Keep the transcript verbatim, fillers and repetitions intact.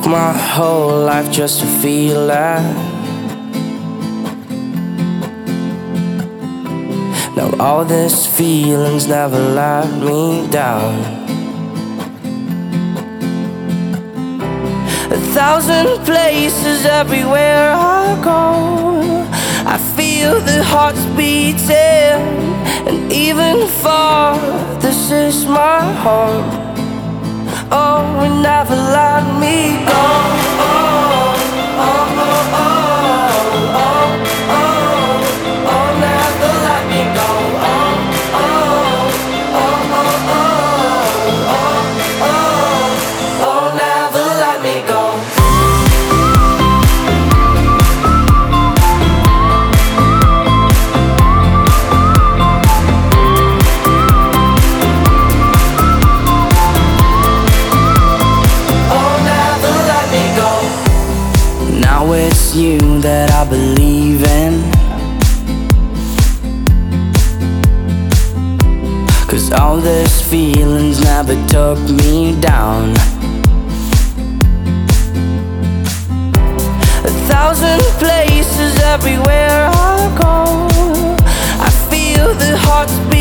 my whole life just to feel that. Now all these feelings never let me down. A thousand places everywhere I go, I feel the hearts beating, and even far, this is my home. Oh, and never let me go. Oh, oh, oh, oh, oh, oh, oh, never let me go. Oh, oh, oh, oh, oh, oh, oh, oh, never let me go. Now it's you that I believe in, 'cause all these feelings never took me down. A thousand places everywhere I go, I feel the hearts beat.